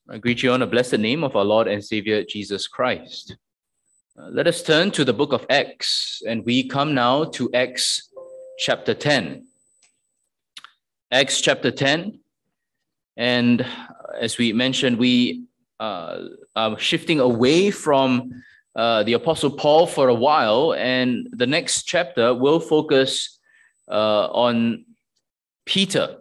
I greet you on the blessed name of our Lord and Savior, Jesus Christ. Let us turn to the book of Acts, and we come now to Acts chapter 10. Acts chapter 10, and as we mentioned, we are shifting away from the Apostle Paul for a while, and the next chapter will focus on Peter.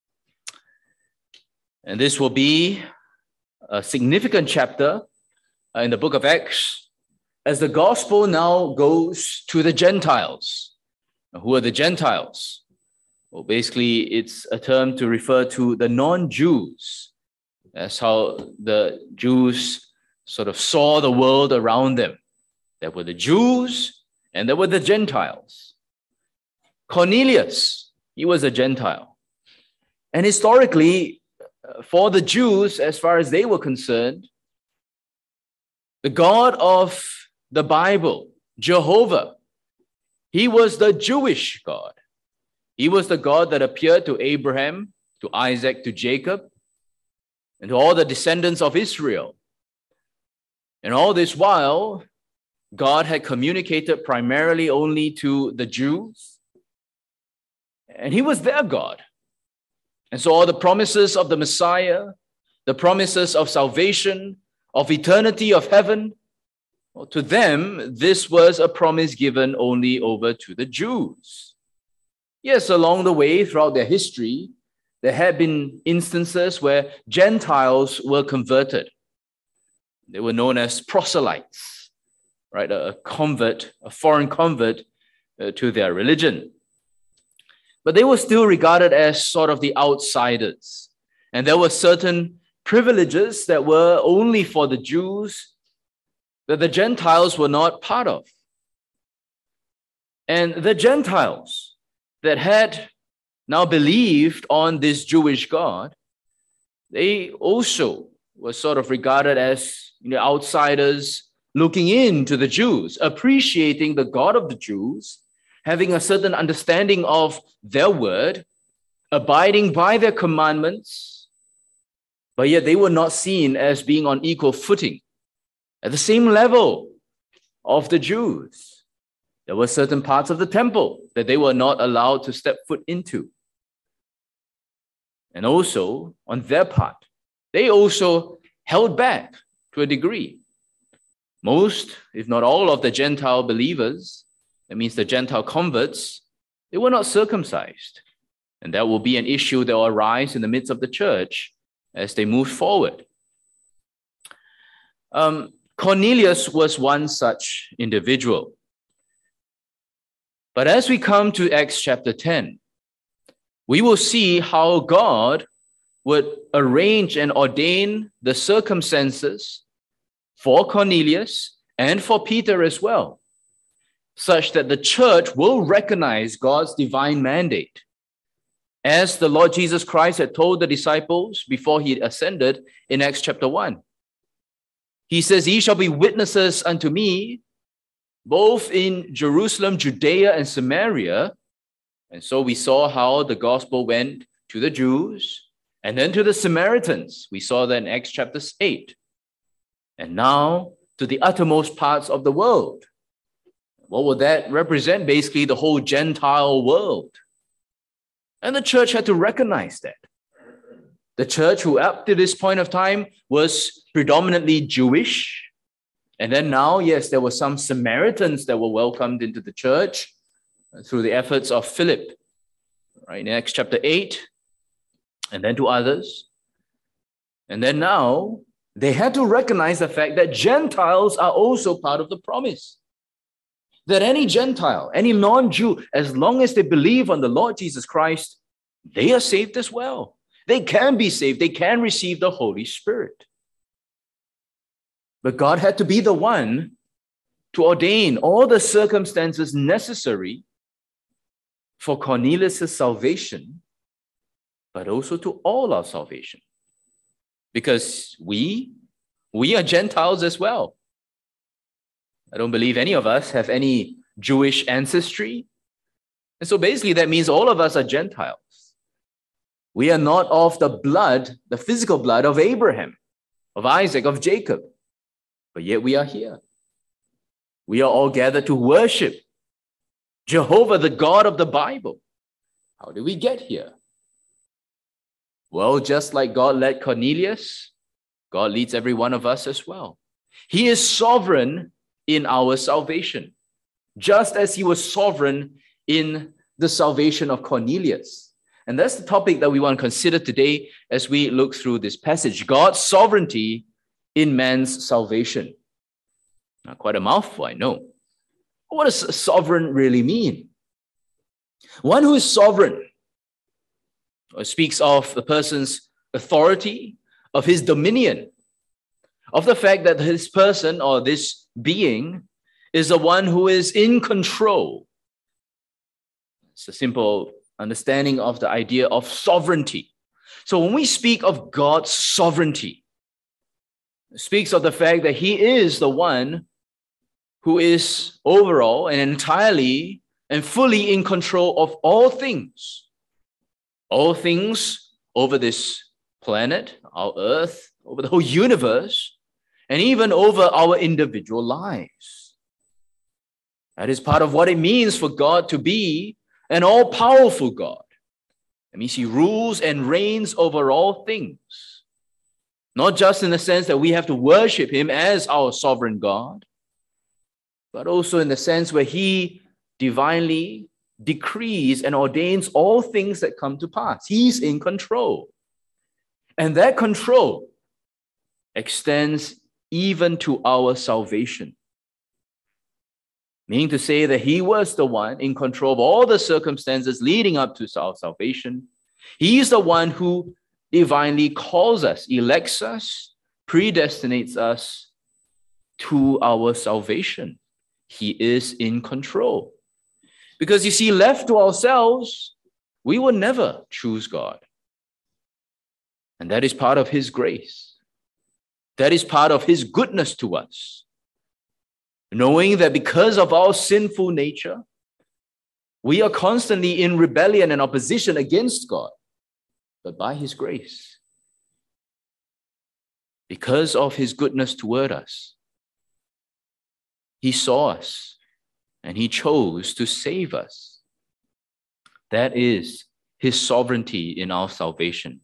And this will be a significant chapter in the book of Acts, as the gospel now goes to the Gentiles. Who are the Gentiles? Well, basically, it's a term to refer to the non-Jews. That's how the Jews sort of saw the world around them. There were the Jews and there were the Gentiles. Cornelius, he was a Gentile. And historically, for the Jews, as far as they were concerned, the God of the Bible, Jehovah, he was the Jewish God. He was the God that appeared to Abraham, to Isaac, to Jacob, and to all the descendants of Israel. And all this while, God had communicated primarily only to the Jews, and he was their God. And so all the promises of the Messiah, the promises of salvation, of eternity, of heaven, well, to them, this was a promise given only over to the Jews. Yes, along the way, throughout their history, there had been instances where Gentiles were converted. They were known as proselytes, right? A convert, a foreign convert to their religion. But they were still regarded as sort of the outsiders. And there were certain privileges that were only for the Jews that the Gentiles were not part of. And the Gentiles that had now believed on this Jewish God, they also were sort of regarded as outsiders looking into the Jews, appreciating the God of the Jews, having a certain understanding of their word, abiding by their commandments, but yet they were not seen as being on equal footing, at the same level of the Jews. There were certain parts of the temple that they were not allowed to step foot into. And also, on their part, they also held back to a degree. Most, if not all, of the Gentile believers, that means the Gentile converts, they were not circumcised. And that will be an issue that will arise in the midst of the church as they move forward. Cornelius was one such individual. But as we come to Acts chapter 10, we will see how God would arrange and ordain the circumstances for Cornelius and for Peter as well, such that the church will recognize God's divine mandate. As the Lord Jesus Christ had told the disciples before he ascended in Acts chapter 1. He says, "Ye shall be witnesses unto me, both in Jerusalem, Judea, and Samaria." And so we saw how the gospel went to the Jews and then to the Samaritans. We saw that in Acts chapter 8. And now to the uttermost parts of the world. What would that represent? Basically, the whole Gentile world. And the church had to recognize that. The church, who up to this point of time was predominantly Jewish, and then now, yes, there were some Samaritans that were welcomed into the church through the efforts of Philip, right, in Acts chapter 8, and then to others. And then now, they had to recognize the fact that Gentiles are also part of the promise. That any Gentile, any non-Jew, as long as they believe on the Lord Jesus Christ, they are saved as well. They can be saved. They can receive the Holy Spirit. But God had to be the one to ordain all the circumstances necessary for Cornelius' salvation, but also to all our salvation. Because we are Gentiles as well. I don't believe any of us have any Jewish ancestry. And so basically that means all of us are Gentiles. We are not of the blood, the physical blood of Abraham. of Isaac, of Jacob. But yet we are here. We are all gathered to worship Jehovah, the God of the Bible. How did we get here? Well, just like God led Cornelius, God leads every one of us as well. He is sovereign in our salvation, just as he was sovereign in the salvation of Cornelius. And that's the topic that we want to consider today as we look through this passage, God's sovereignty in man's salvation. Now, quite a mouthful, I know. What does sovereign really mean? One who is sovereign speaks of the person's authority, of his dominion, of the fact that this person or this being is the one who is in control. It's a simple understanding of the idea of sovereignty. So when we speak of God's sovereignty, it speaks of the fact that he is the one who is overall and entirely and fully in control of all things over this planet, our earth, over the whole universe, and even over our individual lives. That is part of what it means for God to be an all-powerful God. That means he rules and reigns over all things, not just in the sense that we have to worship him as our sovereign God, but also in the sense where he divinely decrees and ordains all things that come to pass. He's in control. And that control extends even to our salvation. Meaning to say that he was the one in control of all the circumstances leading up to our salvation. He is the one who divinely calls us, elects us, predestinates us to our salvation. He is in control. Because you see, left to ourselves, we will never choose God. And that is part of his grace. That is part of his goodness to us. Knowing that because of our sinful nature, we are constantly in rebellion and opposition against God. But by his grace, because of his goodness toward us, he saw us and he chose to save us. That is his sovereignty in our salvation.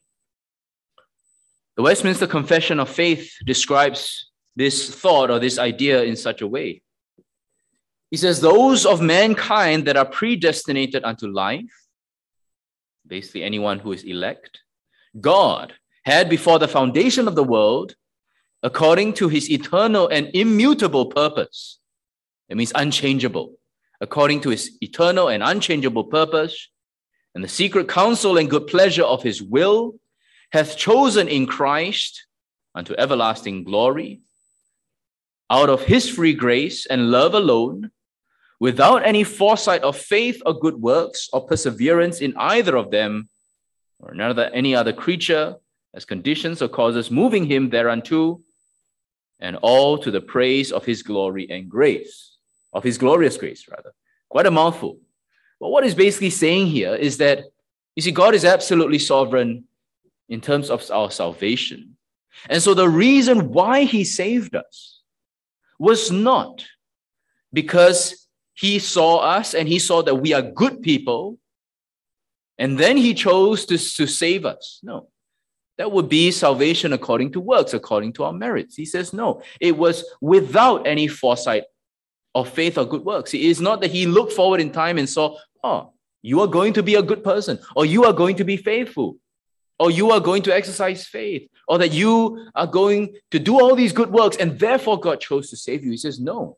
The Westminster Confession of Faith describes this thought or this idea in such a way. He says, those of mankind that are predestinated unto life, basically anyone who is elect, God had before the foundation of the world, according to his eternal and immutable purpose. It means unchangeable. According to his eternal and unchangeable purpose, and the secret counsel and good pleasure of his will, hath chosen in Christ unto everlasting glory, out of his free grace and love alone, without any foresight of faith or good works or perseverance in either of them, or any other creature, as conditions or causes moving him thereunto, and all to the praise of his glory and grace, of his glorious grace, rather. Quite a mouthful. But what he's basically saying here is that, you see, God is absolutely sovereign in terms of our salvation. And so the reason why he saved us was not because he saw us and he saw that we are good people, and then he chose to save us. No. That would be salvation according to works, according to our merits. He says, no, it was without any foresight of faith or good works. It is not that he looked forward in time and saw, oh, you are going to be a good person, or you are going to be faithful, or you are going to exercise faith, or that you are going to do all these good works, and therefore God chose to save you. He says, no.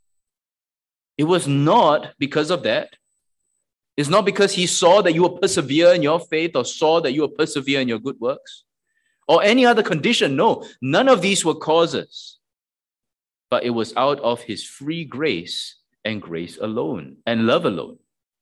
It was not because of that. It's not because he saw that you will persevere in your faith or saw that you will persevere in your good works or any other condition. No, none of these were causes. But it was out of his free grace and grace alone and love alone.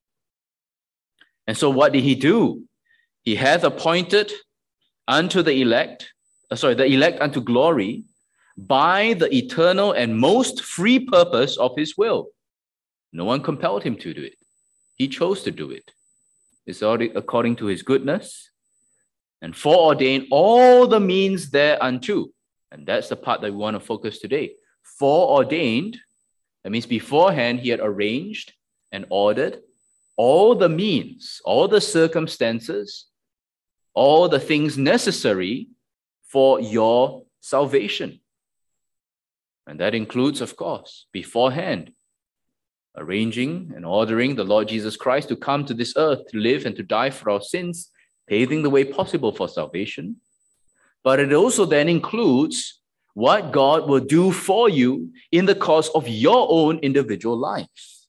And so what did he do? He hath appointed unto the elect unto glory by the eternal and most free purpose of his will. No one compelled him to do it. He chose to do it. It's according to his goodness, and foreordained all the means thereunto. And that's the part that we want to focus today. Foreordained, that means beforehand he had arranged and ordered all the means, all the circumstances, all the things necessary for your salvation. And that includes, of course, beforehand, arranging and ordering the Lord Jesus Christ to come to this earth to live and to die for our sins, paving the way possible for salvation. But it also then includes what God will do for you in the course of your own individual life.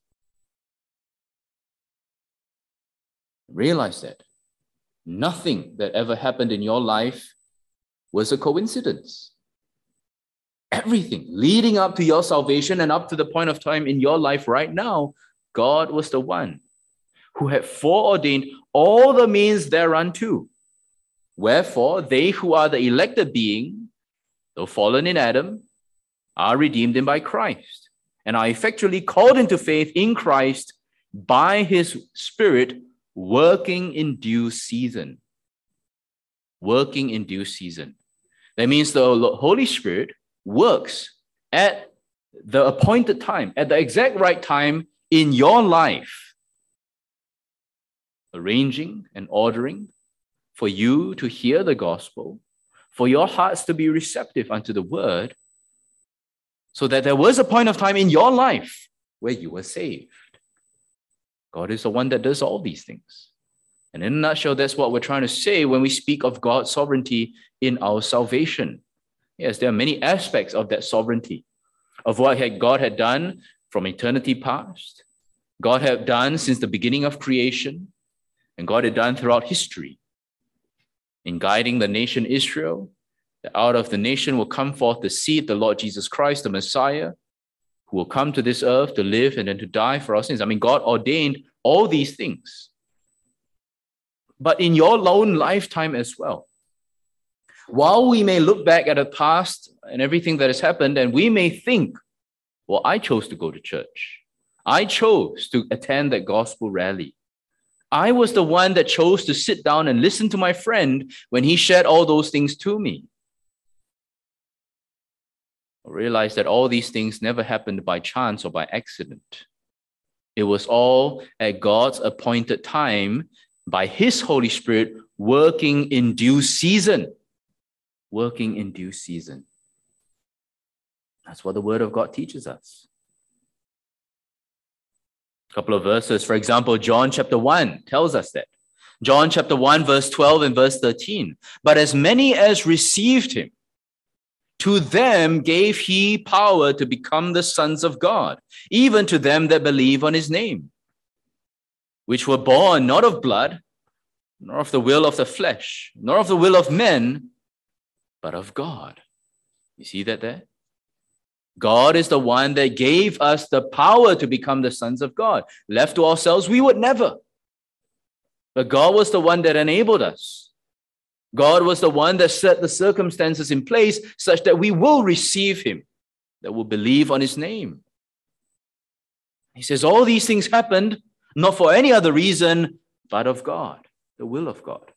Realize that nothing that ever happened in your life was a coincidence. Everything leading up to your salvation and up to the point of time in your life right now, God was the one who had foreordained all the means thereunto. Wherefore, they who are the elected being, though fallen in Adam, are redeemed in by Christ, and are effectually called into faith in Christ by his Spirit, working in due season. Working in due season. That means the Holy Spirit works at the appointed time, at the exact right time in your life, arranging and ordering for you to hear the gospel, for your hearts to be receptive unto the word, so that there was a point of time in your life where you were saved. God is the one that does all these things. And in a nutshell, that's what we're trying to say when we speak of God's sovereignty in our salvation. Yes, there are many aspects of that sovereignty, of what God had done from eternity past, God had done since the beginning of creation, and God had done throughout history in guiding the nation Israel, that out of the nation will come forth the seed, the Lord Jesus Christ, the Messiah, who will come to this earth to live and then to die for our sins. I mean, God ordained all these things. But in your own lifetime as well, while we may look back at the past and everything that has happened, and we may think, well, I chose to go to church. I chose to attend that gospel rally. I was the one that chose to sit down and listen to my friend when he shared all those things to me. I realized that all these things never happened by chance or by accident. It was all at God's appointed time by his Holy Spirit working in due season. Working in due season. That's what the Word of God teaches us. A couple of verses, for example, John chapter 1 tells us that. John chapter 1, verse 12 and verse 13. But as many as received him, to them gave he power to become the sons of God, even to them that believe on his name, which were born not of blood, nor of the will of the flesh, nor of the will of men, but of God. You see that there? God is the one that gave us the power to become the sons of God. Left to ourselves, we would never. But God was the one that enabled us. God was the one that set the circumstances in place such that we will receive him, that will believe on his name. He says all these things happened not for any other reason but of God, the will of God.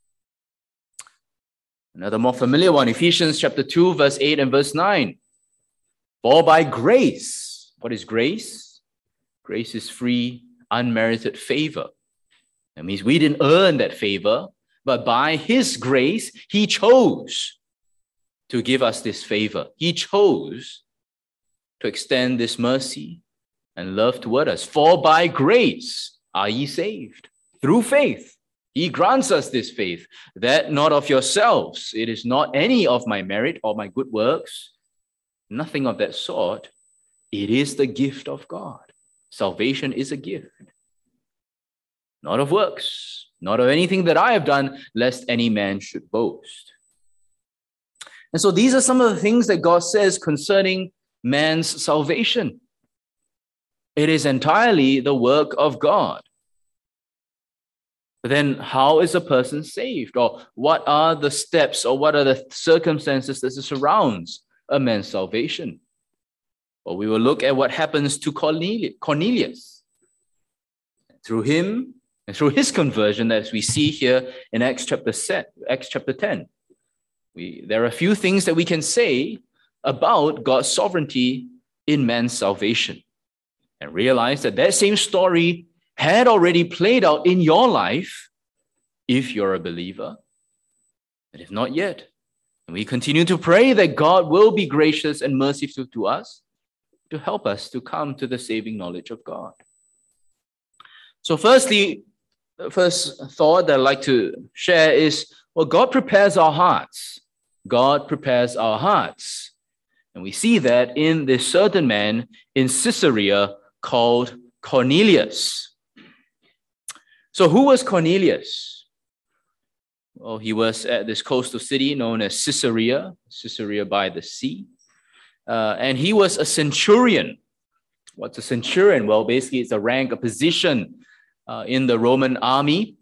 Another more familiar one, Ephesians chapter 2, verse 8 and verse 9. For by grace, what is grace? Grace is free, unmerited favor. That means we didn't earn that favor, but by his grace, he chose to give us this favor. He chose to extend this mercy and love toward us. For by grace are ye saved, through faith. He grants us this faith, that not of yourselves. It is not any of my merit or my good works. Nothing of that sort. It is the gift of God. Salvation is a gift. Not of works, not of anything that I have done, lest any man should boast. And so these are some of the things that God says concerning man's salvation. It is entirely the work of God. But then how is a person saved? Or what are the steps or what are the circumstances that surrounds a man's salvation? Well, we will look at what happens to Cornelius. Through him and through his conversion, as we see here in Acts chapter 10. there are a few things that we can say about God's sovereignty in man's salvation, and realize that that same story had already played out in your life if you're a believer, but if not yet. And we continue to pray that God will be gracious and merciful to us to help us to come to the saving knowledge of God. So firstly, the first thought that I'd like to share is, well, God prepares our hearts. God prepares our hearts. And we see that in this certain man in Caesarea called Cornelius. So who was Cornelius? Well, he was at this coastal city known as Caesarea by the sea. And he was a centurion. What's a centurion? Well, basically it's a rank, a position in the Roman army.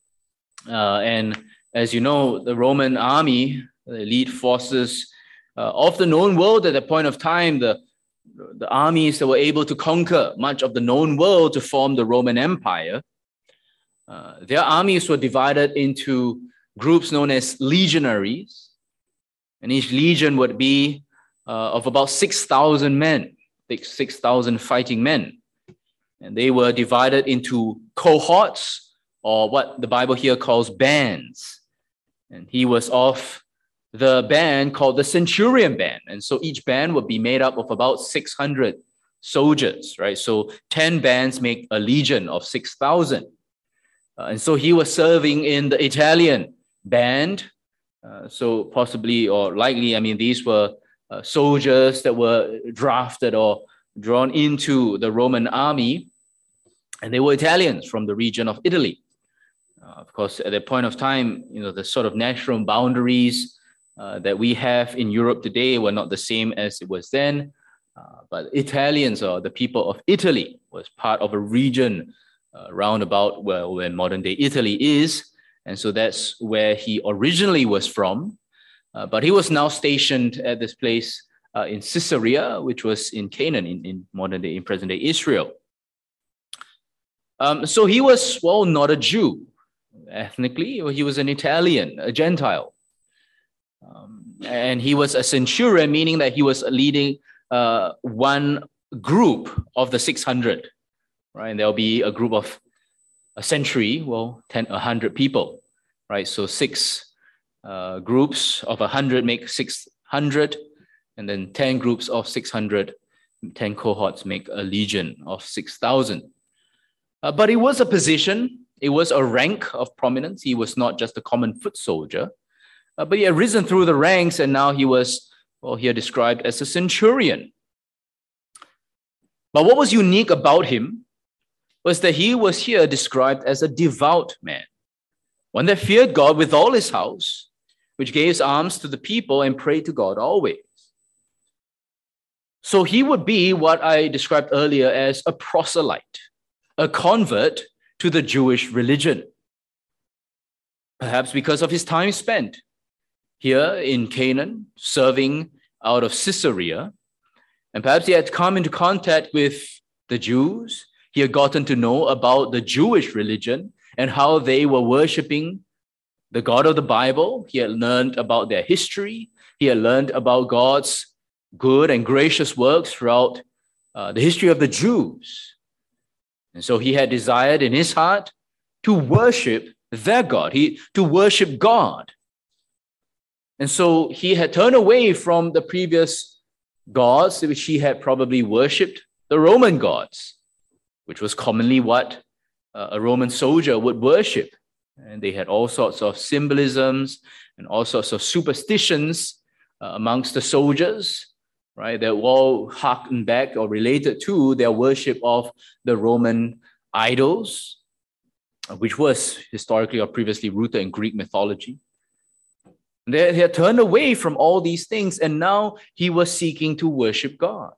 And as you know, the Roman army, the elite forces of the known world at that point of time, the armies that were able to conquer much of the known world to form the Roman Empire, their armies were divided into groups known as legionaries. And each legion would be of about 6,000 men, 6,000 fighting men. And they were divided into cohorts, or what the Bible here calls bands. And he was of the band called the centurion band. And so each band would be made up of about 600 soldiers, right? So 10 bands make a legion of 6,000. And so he was serving in the Italian band. So possibly or likely, these were soldiers that were drafted or drawn into the Roman army, and they were Italians from the region of Italy. Of course, at that point of time, the sort of national boundaries that we have in Europe today were not the same as it was then. But Italians, or the people of Italy, was part of a region round about where modern day Italy is. And so that's where he originally was from. But he was now stationed at this place in Caesarea, which was in Canaan, in modern day, in present day Israel. So he was, well, not a Jew. Ethnically, he was an Italian, a Gentile. And he was a centurion, meaning that he was leading one group of the 600, right? And there'll be a group of a century, 100 people, right? So six groups of 100 make 600, and then 10 groups of 600, 10 cohorts make a legion of 6,000. But it was a position, it was a rank of prominence. He was not just a common foot soldier, but he had risen through the ranks, and now he was, here described as a centurion. But what was unique about him was that he was here described as a devout man, one that feared God with all his house, which gave alms to the people and prayed to God always. So he would be what I described earlier as a proselyte, a convert to the Jewish religion. Perhaps because of his time spent here in Canaan, serving out of Caesarea, and perhaps he had come into contact with the Jews. He had gotten to know about the Jewish religion and how they were worshiping the God of the Bible. He had learned about their history. He had learned about God's good and gracious works throughout the history of the Jews. And so he had desired in his heart to worship their God, to worship God. And so he had turned away from the previous gods, which he had probably worshipped, the Roman gods, which was commonly what a Roman soldier would worship. And they had all sorts of symbolisms and all sorts of superstitions amongst the soldiers, right? That all harkened back or related to their worship of the Roman idols, which was historically or previously rooted in Greek mythology. They had turned away from all these things, and now he was seeking to worship God.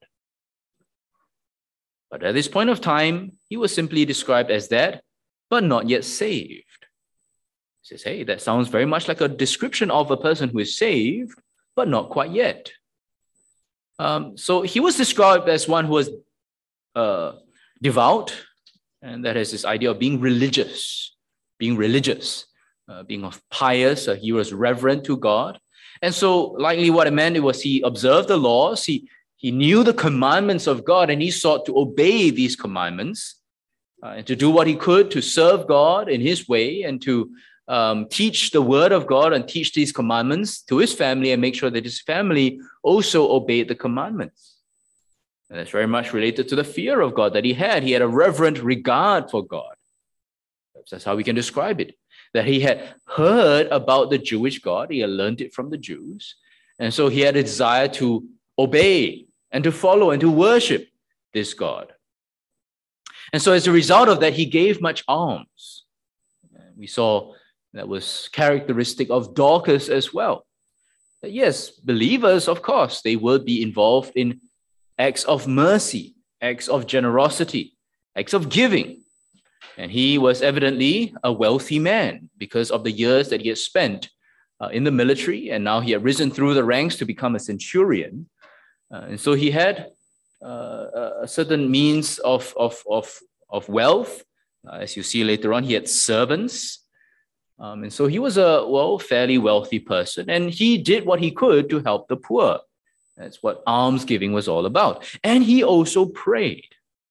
But at this point of time, he was simply described as that, but not yet saved. He says, hey, that sounds very much like a description of a person who is saved, but not quite yet. So he was described as one who was devout, and that has this idea of being religious, being of pious. He was reverent to God. And so likely what it meant was he observed the laws, he knew the commandments of God, and he sought to obey these commandments and to do what he could to serve God in his way and to teach the word of God and teach these commandments to his family and make sure that his family also obeyed the commandments. And that's very much related to the fear of God that he had. He had a reverent regard for God. That's how we can describe it. That he had heard about the Jewish God. He had learned it from the Jews. And so he had a desire to obey and to follow and to worship this God. And so as a result of that, he gave much alms. We saw that was characteristic of Dorcas as well. That yes, believers, of course, they will be involved in acts of mercy, acts of generosity, acts of giving. And he was evidently a wealthy man because of the years that he had spent in the military, and now he had risen through the ranks to become a centurion. And so he had a certain means of wealth. As you see later on, he had servants. And so he was a, fairly wealthy person, and he did what he could to help the poor. That's what almsgiving was all about. And he also prayed.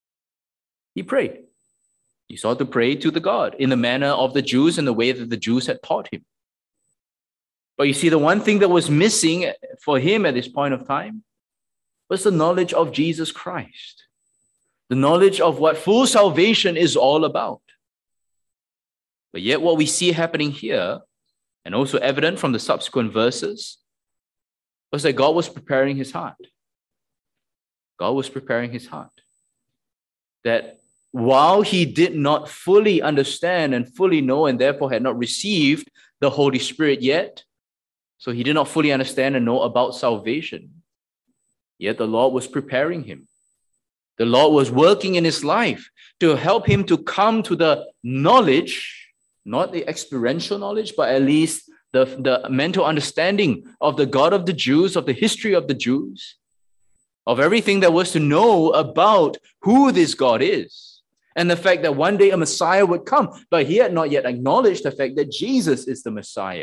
He prayed. He sought to pray to the God in the manner of the Jews and the way that the Jews had taught him. But you see, the one thing that was missing for him at this point of time was the knowledge of Jesus Christ, the knowledge of what full salvation is all about. But yet what we see happening here, and also evident from the subsequent verses, was that God was preparing his heart. God was preparing his heart. That while he did not fully understand and fully know, and therefore had not received the Holy Spirit yet, so he did not fully understand and know about salvation, yet the Lord was preparing him. The Lord was working in his life to help him to come to the knowledge, not the experiential knowledge, but at least the mental understanding of the God of the Jews, of the history of the Jews, of everything that was to know about who this God is, and the fact that one day a Messiah would come. But he had not yet acknowledged the fact that Jesus is the Messiah.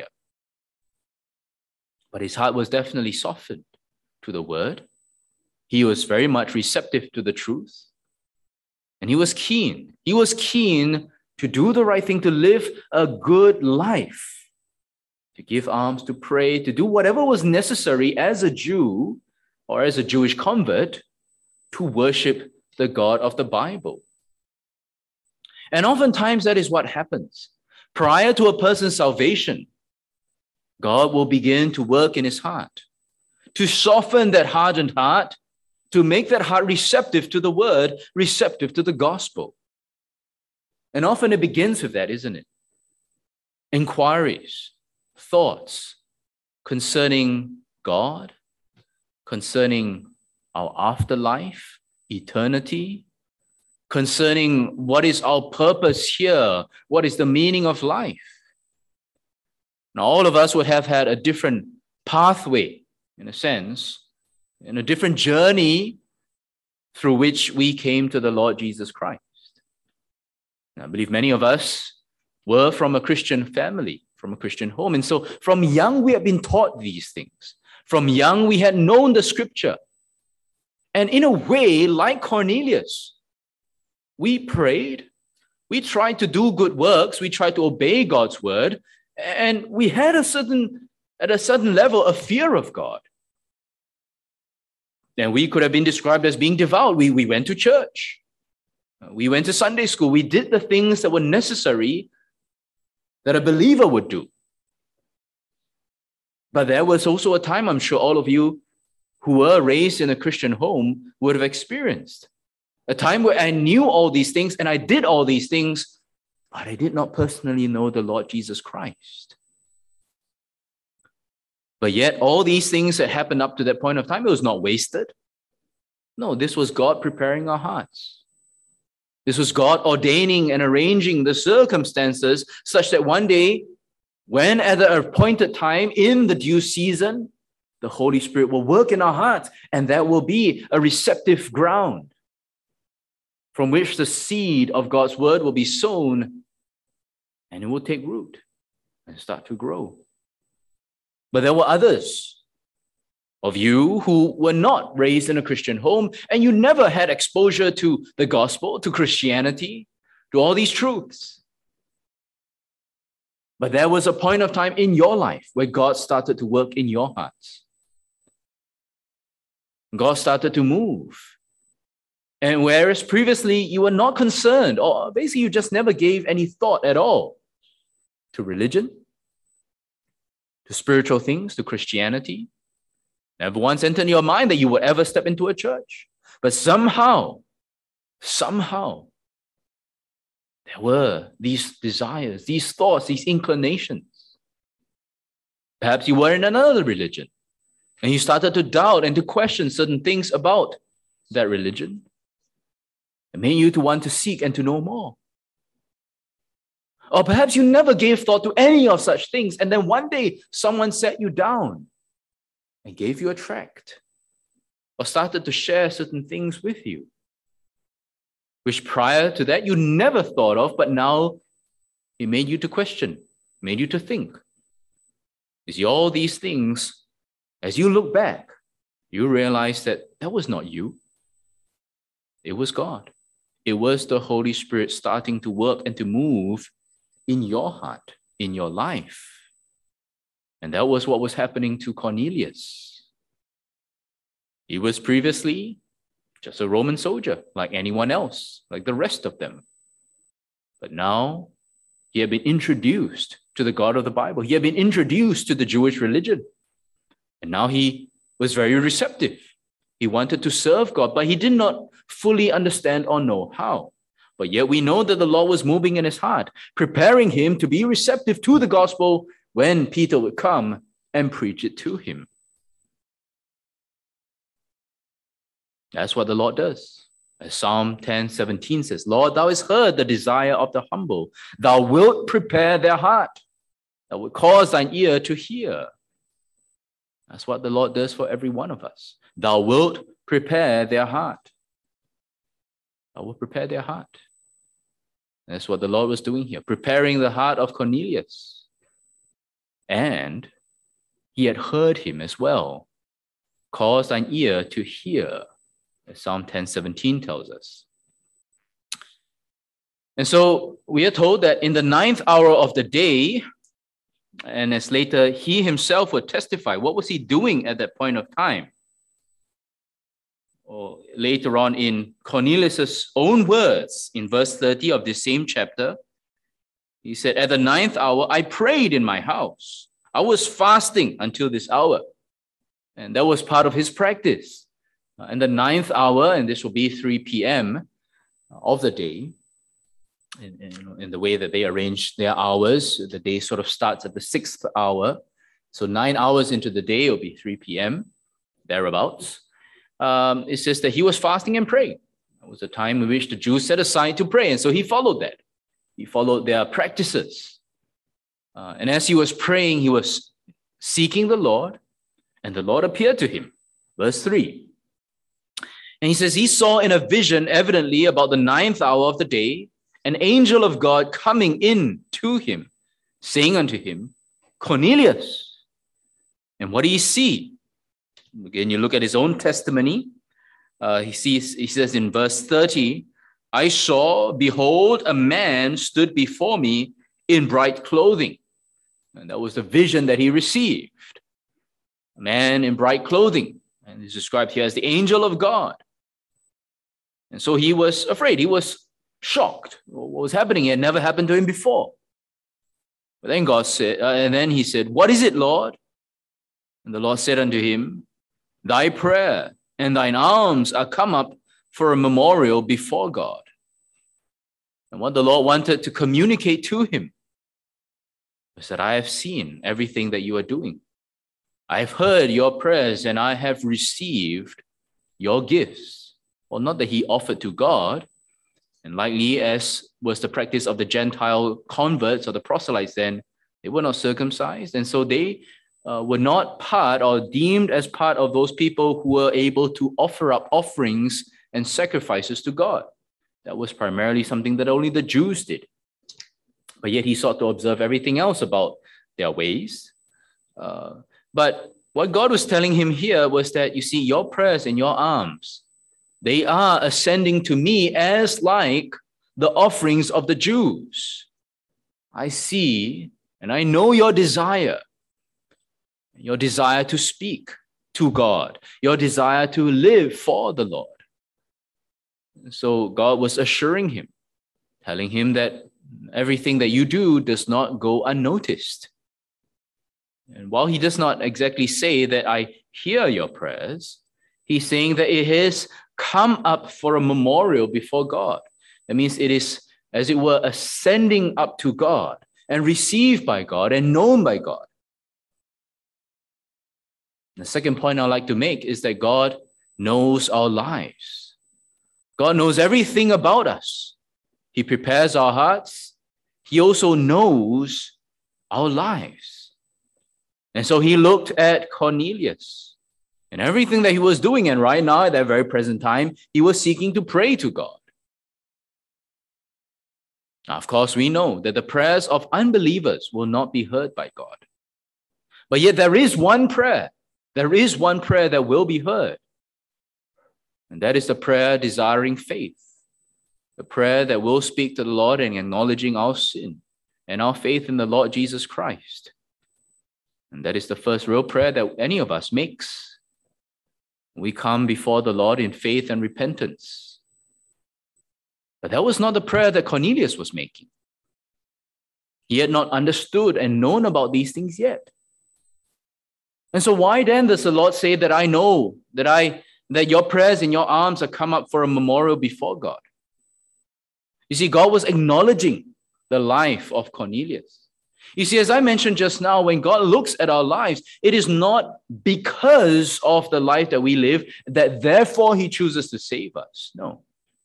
But his heart was definitely softened to the word. He was very much receptive to the truth. And he was keen. He was keen to do the right thing, to live a good life, to give alms, to pray, to do whatever was necessary as a Jew or as a Jewish convert to worship the God of the Bible. And oftentimes that is what happens. Prior to a person's salvation, God will begin to work in his heart, to soften that hardened heart, to make that heart receptive to the word, receptive to the gospel. And often it begins with that, isn't it? Inquiries, thoughts concerning God, concerning our afterlife, eternity, concerning what is our purpose here, what is the meaning of life. Now, all of us would have had a different pathway, in a sense, and a different journey through which we came to the Lord Jesus Christ. I believe many of us were from a Christian family, from a Christian home. And so from young, we have been taught these things. From young, we had known the scripture. And in a way, like Cornelius, we prayed, we tried to do good works, we tried to obey God's word, and we had at a certain level, a fear of God. And we could have been described as being devout. We went to church. We went to Sunday school. We did the things that were necessary that a believer would do. But there was also a time, I'm sure all of you who were raised in a Christian home would have experienced. A time where I knew all these things and I did all these things, but I did not personally know the Lord Jesus Christ. But yet all these things that happened up to that point of time, it was not wasted. No, this was God preparing our hearts. This was God ordaining and arranging the circumstances such that one day, when at the appointed time in the due season, the Holy Spirit will work in our hearts, and that will be a receptive ground from which the seed of God's word will be sown, and it will take root and start to grow. But there were others of you who were not raised in a Christian home, and you never had exposure to the gospel, to Christianity, to all these truths. But there was a point of time in your life where God started to work in your hearts. God started to move. And whereas previously you were not concerned, or basically you just never gave any thought at all to religion, to spiritual things, to Christianity, never once entered in your mind that you would ever step into a church. But somehow, there were these desires, these thoughts, these inclinations. Perhaps you were in another religion and you started to doubt and to question certain things about that religion. It made you to want to seek and to know more. Or perhaps you never gave thought to any of such things, and then one day someone sat you down and gave you a tract or started to share certain things with you, which prior to that you never thought of, but now it made you to question, made you to think. You see, all these things, as you look back, you realize that that was not you. It was God. It was the Holy Spirit starting to work and to move in your heart, in your life. And that was what was happening to Cornelius. He was previously just a Roman soldier, like anyone else, like the rest of them. But now he had been introduced to the God of the Bible. He had been introduced to the Jewish religion. And now he was very receptive. He wanted to serve God, but he did not fully understand or know how. But yet we know that the Lord was moving in his heart, preparing him to be receptive to the gospel when Peter would come and preach it to him. That's what the Lord does. As Psalm 10:17 says, Lord, thou hast heard the desire of the humble. Thou wilt prepare their heart. Thou wilt cause thine ear to hear. That's what the Lord does for every one of us. Thou wilt prepare their heart. Thou wilt prepare their heart. That's what the Lord was doing here, preparing the heart of Cornelius. And he had heard him as well. Cause thine ear to hear, as Psalm 10:17 tells us. And so we are told that in the 9th hour of the day, and as later he himself would testify, what was he doing at that point of time? Or later on in Cornelius' own words, in verse 30 of this same chapter, he said, at the 9th hour, I prayed in my house. I was fasting until this hour. And that was part of his practice. In the 9th hour, and this will be 3 p.m. of the day, in the way that they arrange their hours, the day sort of starts at the 6th hour. So 9 hours into the day, it will be 3 p.m., thereabouts. It says that he was fasting and praying. It was a time in which the Jews set aside to pray. And so he followed that. He followed their practices. And as he was praying, he was seeking the Lord, and the Lord appeared to him. Verse 3. And he says, he saw in a vision, evidently about the 9th hour of the day, an angel of God coming in to him, saying unto him, Cornelius. And what do you see? Again, you look at his own testimony. He says in verse 30, I saw, behold, a man stood before me in bright clothing. And that was the vision that he received. A man in bright clothing. And it's described here as the angel of God. And so he was afraid. He was shocked. What was happening? It had never happened to him before. But then God said, and then he said, what is it, Lord? And the Lord said unto him, thy prayer and thine alms are come up for a memorial before God. And what the Lord wanted to communicate to him was that I have seen everything that you are doing. I have heard your prayers and I have received your gifts. Well, not that he offered to God, and likely as was the practice of the Gentile converts or the proselytes then, they were not circumcised. And so they were not part or deemed as part of those people who were able to offer up offerings and sacrifices to God. That was primarily something that only the Jews did. But yet he sought to observe everything else about their ways. But what God was telling him here was that, you see, your prayers and your alms, they are ascending to me as like the offerings of the Jews. I see and I know your desire to speak to God, your desire to live for the Lord. So God was assuring him, telling him that everything that you do does not go unnoticed. And while he does not exactly say that I hear your prayers, he's saying that it has come up for a memorial before God. That means it is, as it were, ascending up to God and received by God and known by God. The second point I'd like to make is that God knows our lives. God knows everything about us. He prepares our hearts. He also knows our lives. And so he looked at Cornelius and everything that he was doing. And right now, at that very present time, he was seeking to pray to God. Now, of course, we know that the prayers of unbelievers will not be heard by God. But yet there is one prayer. There is one prayer that will be heard. And that is the prayer desiring faith. The prayer that will speak to the Lord and acknowledging our sin and our faith in the Lord Jesus Christ. And that is the first real prayer that any of us makes. We come before the Lord in faith and repentance. But that was not the prayer that Cornelius was making. He had not understood and known about these things yet. And so why then does the Lord say that I know that your prayers and your alms are come up for a memorial before God? You see, God was acknowledging the life of Cornelius. You see, as I mentioned just now, when God looks at our lives, it is not because of the life that we live that therefore he chooses to save us. No.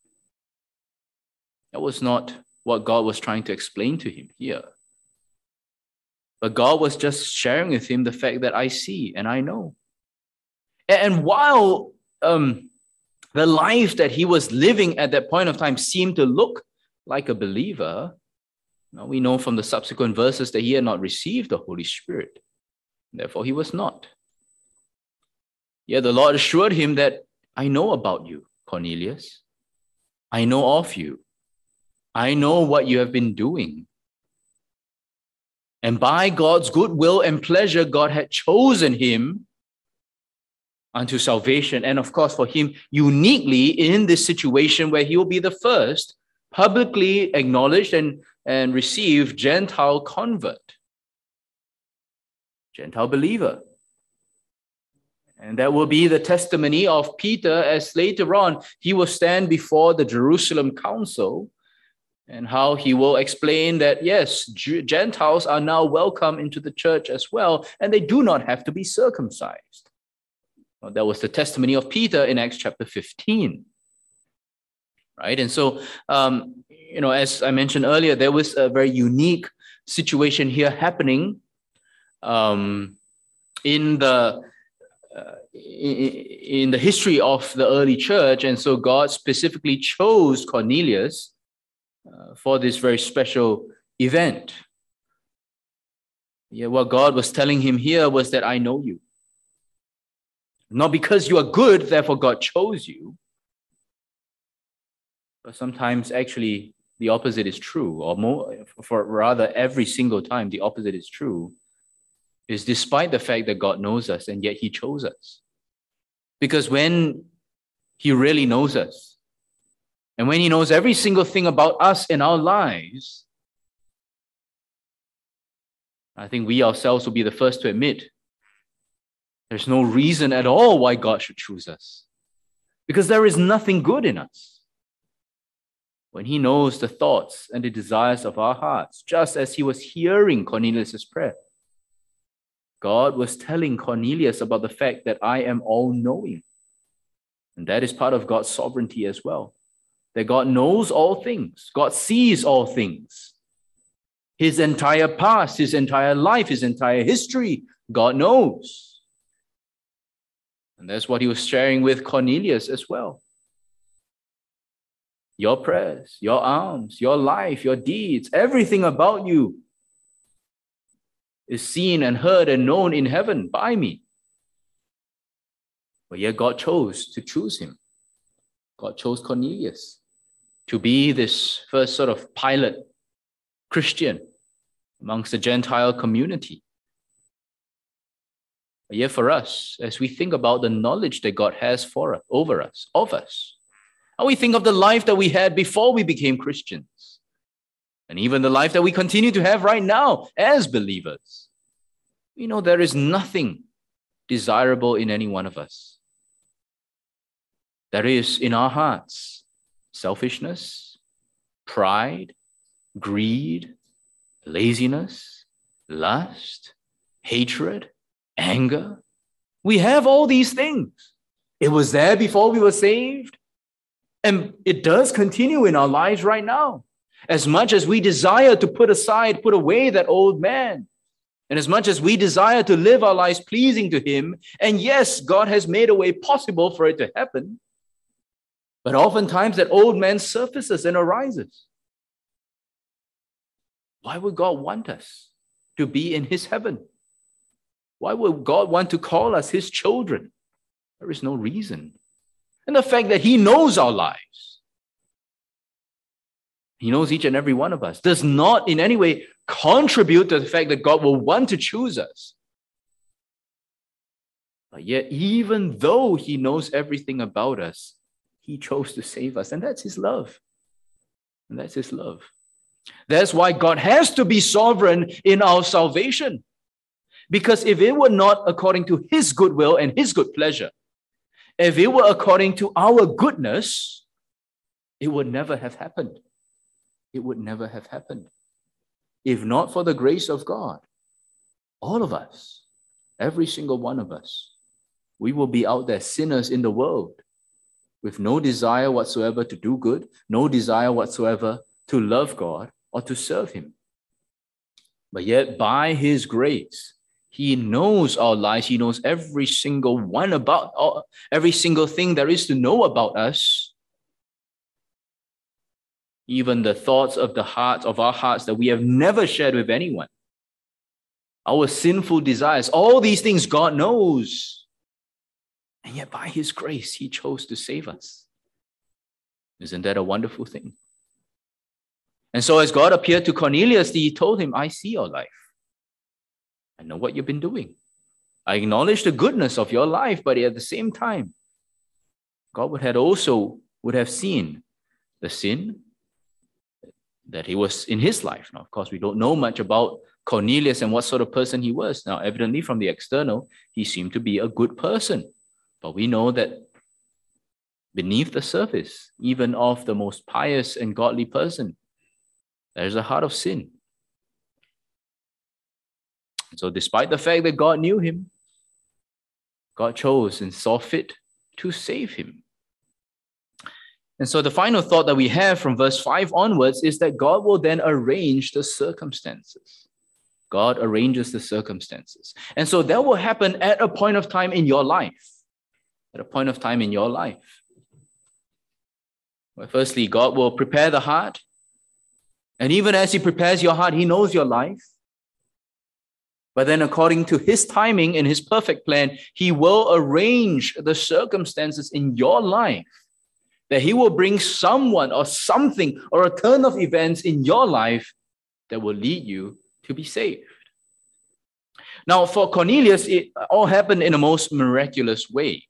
That was not what God was trying to explain to him here. But God was just sharing with him the fact that I see and I know. And while the life that he was living at that point of time seemed to look like a believer, now we know from the subsequent verses that he had not received the Holy Spirit. Therefore, he was not. Yet the Lord assured him that I know about you, Cornelius. I know of you. I know what you have been doing. And by God's goodwill and pleasure, God had chosen him unto salvation. And of course, for him uniquely in this situation where he will be the first publicly acknowledged and received Gentile convert, Gentile believer. And that will be the testimony of Peter as later on he will stand before the Jerusalem council and how he will explain that, yes, Gentiles are now welcome into the church as well, and they do not have to be circumcised. Well, that was the testimony of Peter in Acts chapter 15. Right? And so, as I mentioned earlier, there was a very unique situation here happening in the history of the early church. And so God specifically chose Cornelius for this very special event. Yeah, what God was telling him here was that I know you. Not because you are good, therefore God chose you. But sometimes actually the opposite is true, or more, for rather every single time the opposite is true, is despite the fact that God knows us and yet he chose us. Because when he really knows us, and when he knows every single thing about us in our lives, I think we ourselves will be the first to admit there's no reason at all why God should choose us. Because there is nothing good in us. When he knows the thoughts and the desires of our hearts, just as he was hearing Cornelius' prayer, God was telling Cornelius about the fact that I am all-knowing. And that is part of God's sovereignty as well. That God knows all things. God sees all things. His entire past, his entire life, his entire history, God knows. And that's what he was sharing with Cornelius as well. Your prayers, your alms, your life, your deeds, everything about you is seen and heard and known in heaven by me. But yet God chose to choose him. God chose Cornelius to be this first sort of pilot Christian amongst the Gentile community. But yet for us, as we think about the knowledge that God has for us, over us, of us, and we think of the life that we had before we became Christians, and even the life that we continue to have right now as believers, we know there is nothing desirable in any one of us. There is in our hearts selfishness, pride, greed, laziness, lust, hatred, anger. We have all these things. It was there before we were saved, and it does continue in our lives right now. As much as we desire to put away that old man, and as much as we desire to live our lives pleasing to him, and yes, God has made a way possible for it to happen, but oftentimes that old man surfaces and arises. Why would God want us to be in his heaven? Why would God want to call us his children? There is no reason. And the fact that he knows our lives, he knows each and every one of us, does not in any way contribute to the fact that God will want to choose us. But yet, even though he knows everything about us, he chose to save us. And that's his love. And that's his love. That's why God has to be sovereign in our salvation. Because if it were not according to his good will and his good pleasure, if it were according to our goodness, it would never have happened. It would never have happened. If not for the grace of God, all of us, every single one of us, we will be out there sinners in the world with no desire whatsoever to do good, no desire whatsoever to love God or to serve him. But yet by his grace, he knows our lives. He knows every single one about, every single thing there is to know about us. Even the thoughts of our hearts that we have never shared with anyone. Our sinful desires, all these things God knows. And yet by his grace, he chose to save us. Isn't that a wonderful thing? And so as God appeared to Cornelius, he told him, I see your life. I know what you've been doing. I acknowledge the goodness of your life, but at the same time, God would have seen the sin that he was in his life. Now, of course, we don't know much about Cornelius and what sort of person he was. Now, evidently from the external, he seemed to be a good person. But we know that beneath the surface, even of the most pious and godly person, there's a heart of sin. So despite the fact that God knew him, God chose and saw fit to save him. And so the final thought that we have from verse 5 onwards is that God will then arrange the circumstances. God arranges the circumstances. And so that will happen at a point of time in your life. At a point of time in your life. Well, firstly, God will prepare the heart. And even as he prepares your heart, he knows your life. But then according to his timing and his perfect plan, he will arrange the circumstances in your life, that he will bring someone or something or a turn of events in your life that will lead you to be saved. Now, for Cornelius, it all happened in a most miraculous way.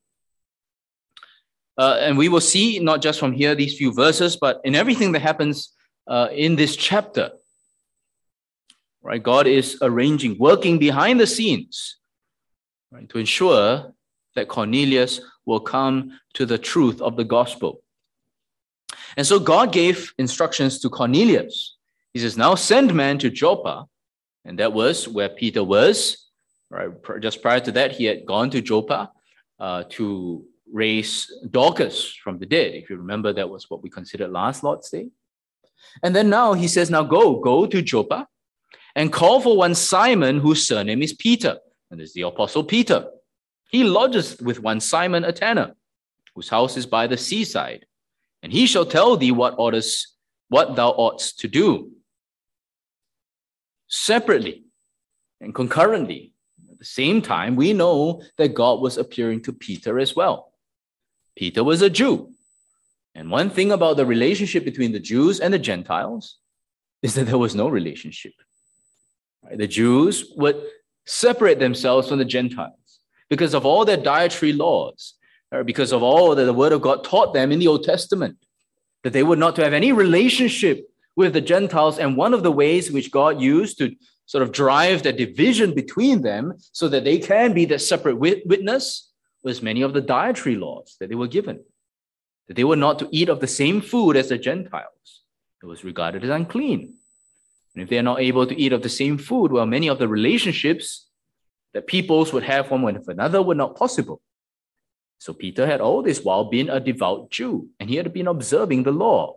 And we will see, not just from here, these few verses, but in everything that happens in this chapter. Right, God is arranging, working behind the scenes, right, to ensure that Cornelius will come to the truth of the gospel. And so God gave instructions to Cornelius. He says, now send men to Joppa. And that was where Peter was. Right, just prior to that, he had gone to Joppa to raise Dorcas from the dead. If you remember, that was what we considered last Lord's Day. And then now he says, now go to Joppa and call for one Simon, whose surname is Peter. And this is the Apostle Peter. He lodges with one Simon, a tanner, whose house is by the seaside. And he shall tell thee what thou oughtest to do. Separately, And concurrently, at the same time, we know that God was appearing to Peter as well. Peter was a Jew. And one thing about the relationship between the Jews and the Gentiles is that there was no relationship. Right? The Jews would separate themselves from the Gentiles because of all their dietary laws, or because of all that the Word of God taught them in the Old Testament, that they were not to have any relationship with the Gentiles. And one of the ways which God used to sort of drive the division between them so that they can be that separate witness was many of the dietary laws that they were given, that they were not to eat of the same food as the Gentiles. It was regarded as unclean. And if they are not able to eat of the same food, well, many of the relationships that peoples would have one with another were not possible. So Peter had all this while been a devout Jew, and he had been observing the law.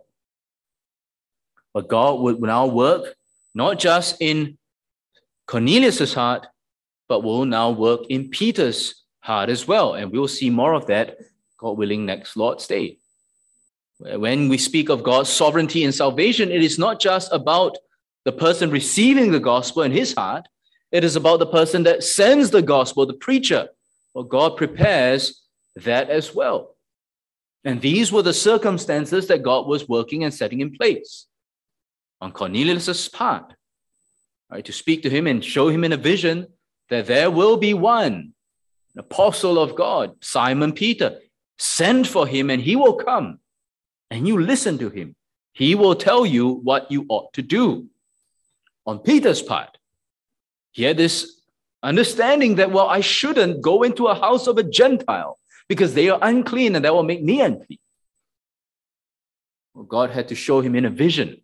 But God would now work not just in Cornelius' heart, but will now work in Peter's heart as well. And we'll see more of that, God willing, next Lord's Day. When we speak of God's sovereignty and salvation, it is not just about the person receiving the gospel in his heart. It is about the person that sends the gospel, the preacher. Well, God prepares that as well. And these were the circumstances that God was working and setting in place on Cornelius' part, right, to speak to him and show him in a vision that there will be one, an apostle of God, Simon Peter. Send for him and he will come, and you listen to him. He will tell you what you ought to do. On Peter's part, he had this understanding that, well, I shouldn't go into a house of a Gentile because they are unclean and that will make me unclean. Well, God had to show him in a vision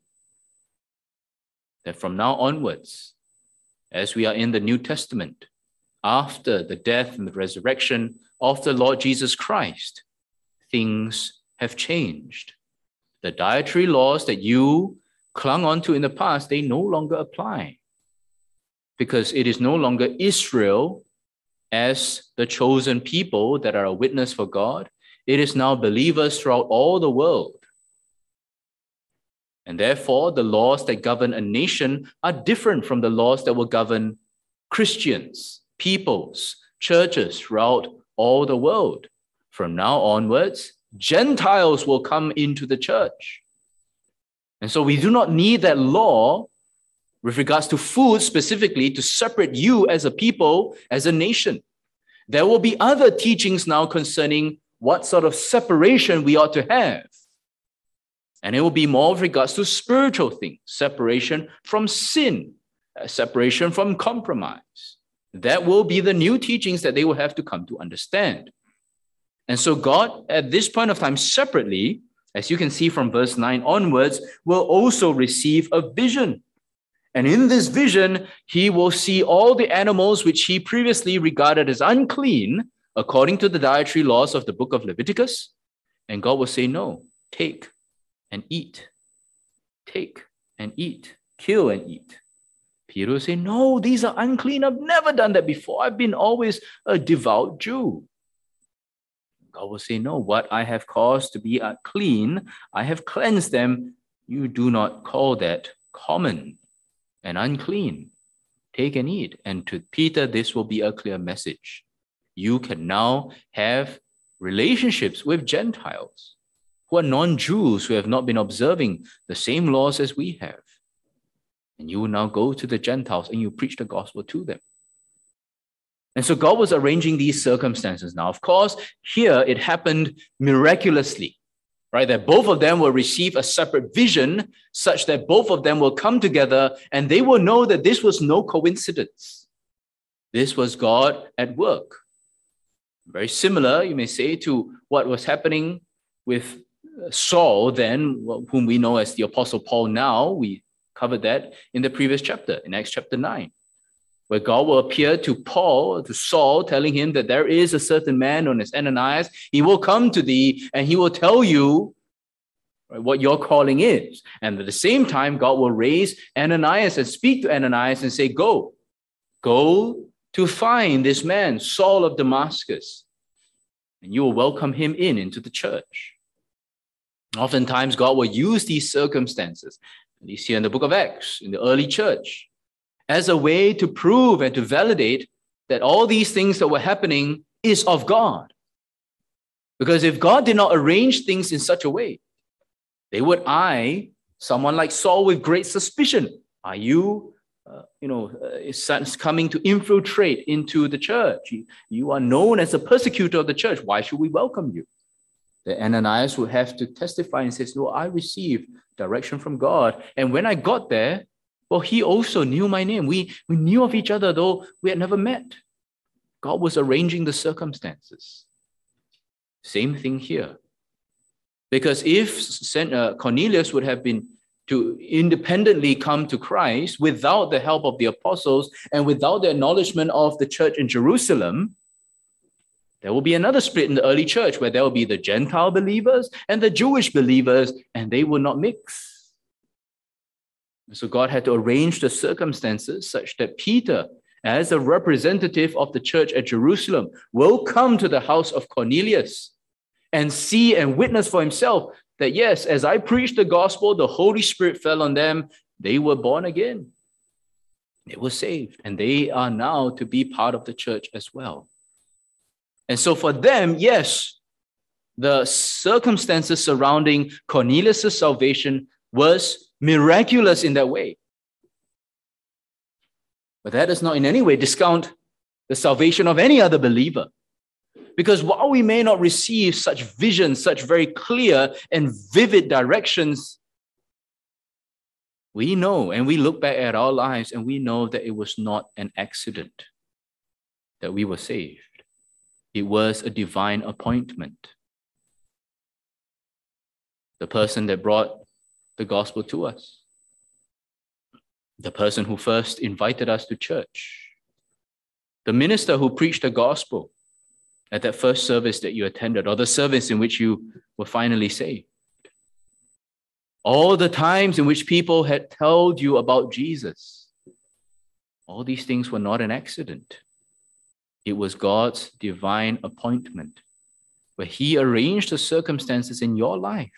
that from now onwards, as we are in the New Testament, after the death and the resurrection of the Lord Jesus Christ, things have changed. The dietary laws that you clung onto in the past, they no longer apply, because it is no longer Israel as the chosen people that are a witness for God. It is now believers throughout all the world. And therefore, the laws that govern a nation are different from the laws that will govern Christians, peoples, churches throughout all the world. From now onwards, Gentiles will come into the church. And so we do not need that law with regards to food specifically to separate you as a people, as a nation. There will be other teachings now concerning what sort of separation we ought to have. And it will be more with regards to spiritual things, separation from sin, separation from compromise. That will be the new teachings that they will have to come to understand. And so God, at this point of time, separately, as you can see from verse 9 onwards, will also receive a vision. And in this vision, he will see all the animals which he previously regarded as unclean, according to the dietary laws of the book of Leviticus. And God will say, no, take and eat. Take and eat. Kill and eat. Peter will say, no, these are unclean. I've never done that before. I've been always a devout Jew. God will say, no, what I have caused to be unclean, I have cleansed them. You do not call that common and unclean. Take and eat. And to Peter, this will be a clear message. You can now have relationships with Gentiles who are non-Jews, who have not been observing the same laws as we have. And you will now go to the Gentiles and you preach the gospel to them. And so God was arranging these circumstances. Now, of course, here it happened miraculously, right? That both of them will receive a separate vision such that both of them will come together and they will know that this was no coincidence. This was God at work. Very similar, you may say, to what was happening with Saul then, whom we know as the Apostle Paul now. We covered that in the previous chapter, in Acts chapter 9. Where God will appear to Paul, to Saul, telling him that there is a certain man known as Ananias. He will come to thee and he will tell you what your calling is. And at the same time, God will raise Ananias and speak to Ananias and say, go to find this man, Saul of Damascus, and you will welcome him into the church. Oftentimes, God will use these circumstances, at least here in the book of Acts, in the early church, as a way to prove and to validate that all these things that were happening is of God. Because if God did not arrange things in such a way, they would eye someone like Saul with great suspicion. Are you, coming to infiltrate into the church? You are known as a persecutor of the church. Why should we welcome you? The Ananias would have to testify and say, no, I received direction from God. And when I got there, well, he also knew my name. We knew of each other, though we had never met. God was arranging the circumstances. Same thing here. Because if Cornelius would have been to independently come to Christ without the help of the apostles and without the acknowledgement of the church in Jerusalem, there will be another split in the early church where there will be the Gentile believers and the Jewish believers, and they will not mix. So God had to arrange the circumstances such that Peter, as a representative of the church at Jerusalem, will come to the house of Cornelius and see and witness for himself that, yes, as I preached the gospel, the Holy Spirit fell on them. They were born again. They were saved, and they are now to be part of the church as well. And so for them, yes, the circumstances surrounding Cornelius' salvation was miraculous in that way. But that does not in any way discount the salvation of any other believer. Because while we may not receive such visions, such very clear and vivid directions, we know and we look back at our lives and we know that it was not an accident that we were saved. It was a divine appointment. The person that brought the gospel to us, the person who first invited us to church, the minister who preached the gospel at that first service that you attended, or the service in which you were finally saved. All the times in which people had told you about Jesus, all these things were not an accident. It was God's divine appointment, where he arranged the circumstances in your life.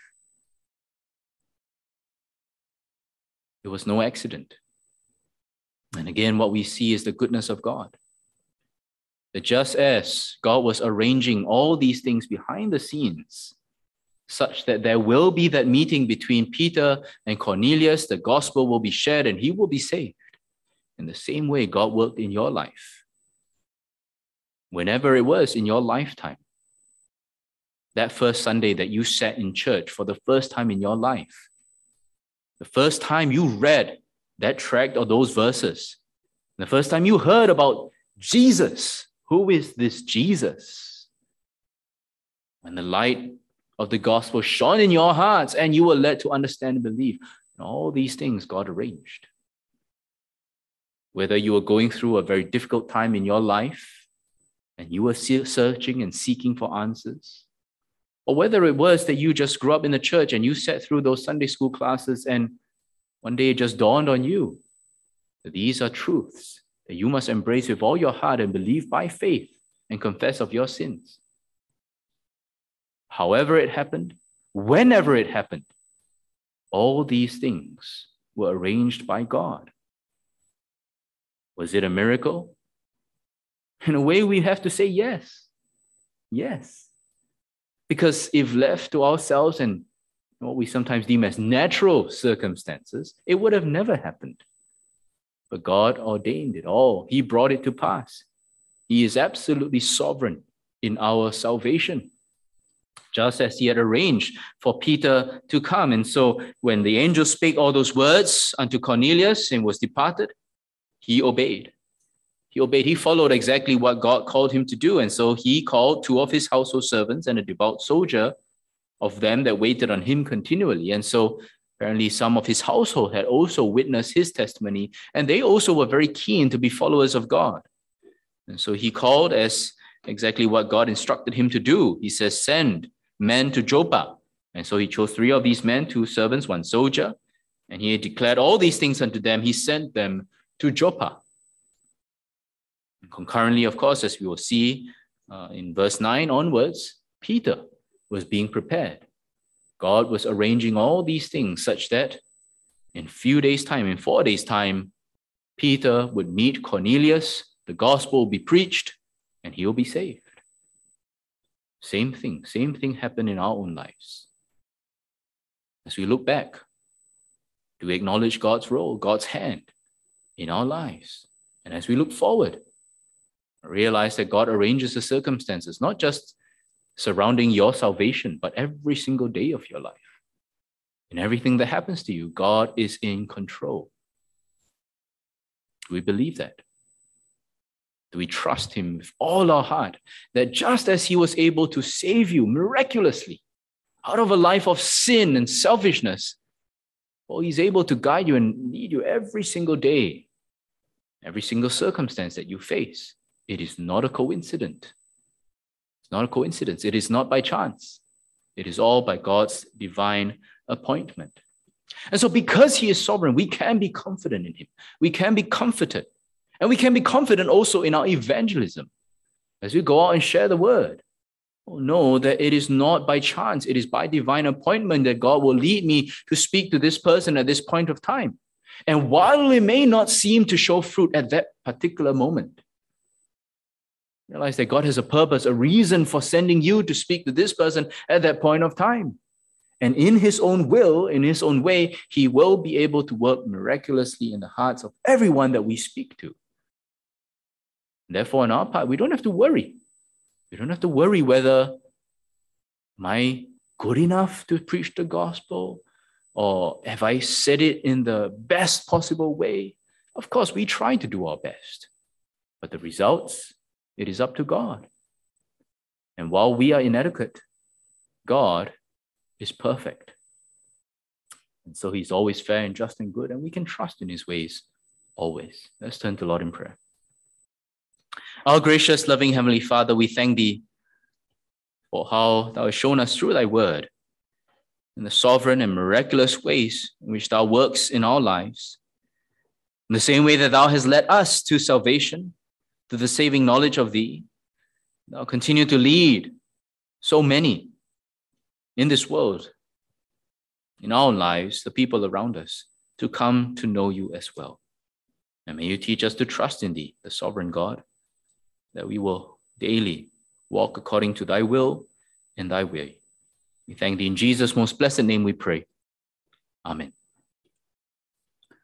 It was no accident. And again, what we see is the goodness of God. That just as God was arranging all these things behind the scenes, such that there will be that meeting between Peter and Cornelius, the gospel will be shared and he will be saved. In the same way, God worked in your life. Whenever it was in your lifetime, that first Sunday that you sat in church for the first time in your life, the first time you read that tract or those verses, the first time you heard about Jesus, who is this Jesus? When the light of the gospel shone in your hearts and you were led to understand and believe, and all these things God arranged. Whether you were going through a very difficult time in your life and you were searching and seeking for answers, or whether it was that you just grew up in the church and you sat through those Sunday school classes and one day it just dawned on you that these are truths that you must embrace with all your heart and believe by faith and confess of your sins. However it happened, whenever it happened, all these things were arranged by God. Was it a miracle? In a way, we have to say yes. Yes. Because if left to ourselves and what we sometimes deem as natural circumstances, it would have never happened. But God ordained it all. He brought it to pass. He is absolutely sovereign in our salvation, just as he had arranged for Peter to come. And so when the angel spake all those words unto Cornelius and was departed, he obeyed. He obeyed. He followed exactly what God called him to do. And so he called 2 of his household servants and a devout soldier of them that waited on him continually. And so apparently some of his household had also witnessed his testimony, and they also were very keen to be followers of God. And so he called as exactly what God instructed him to do. He says, send men to Joppa. And so he chose 3 of these men, 2 servants, 1 soldier, and he declared all these things unto them. He sent them to Joppa. And concurrently, of course, as we will see in verse 9 onwards, Peter was being prepared. God was arranging all these things such that in 4 days' time, Peter would meet Cornelius, the gospel will be preached, and he'll be saved. Same thing happened in our own lives. As we look back, do we acknowledge God's role, God's hand in our lives? And as we look forward, realize that God arranges the circumstances, not just surrounding your salvation, but every single day of your life. In everything that happens to you, God is in control. Do we believe that? Do we trust him with all our heart that just as he was able to save you miraculously out of a life of sin and selfishness, well, he's able to guide you and lead you every single day, every single circumstance that you face? It is not a coincidence. It's not a coincidence. It is not by chance. It is all by God's divine appointment. And so because he is sovereign, we can be confident in him. We can be comforted. And we can be confident also in our evangelism as we go out and share the word. Oh, know that it is not by chance. It is by divine appointment that God will lead me to speak to this person at this point of time. And while it may not seem to show fruit at that particular moment, realize that God has a purpose, a reason for sending you to speak to this person at that point of time. And in his own will, in his own way, he will be able to work miraculously in the hearts of everyone that we speak to. Therefore, on our part, we don't have to worry. We don't have to worry whether, am I good enough to preach the gospel? Or have I said it in the best possible way? Of course, we try to do our best. But the results, it is up to God. And while we are inadequate, God is perfect. And so he's always fair and just and good, and we can trust in his ways always. Let's turn to the Lord in prayer. Our gracious, loving Heavenly Father, we thank thee for how thou hast shown us through thy word in the sovereign and miraculous ways in which thou works in our lives. In the same way that thou hast led us to salvation, to the saving knowledge of thee, thou continue to lead so many in this world, in our lives, the people around us, to come to know you as well. And may you teach us to trust in thee, the sovereign God, that we will daily walk according to thy will and thy way. We thank thee in Jesus' most blessed name we pray. Amen.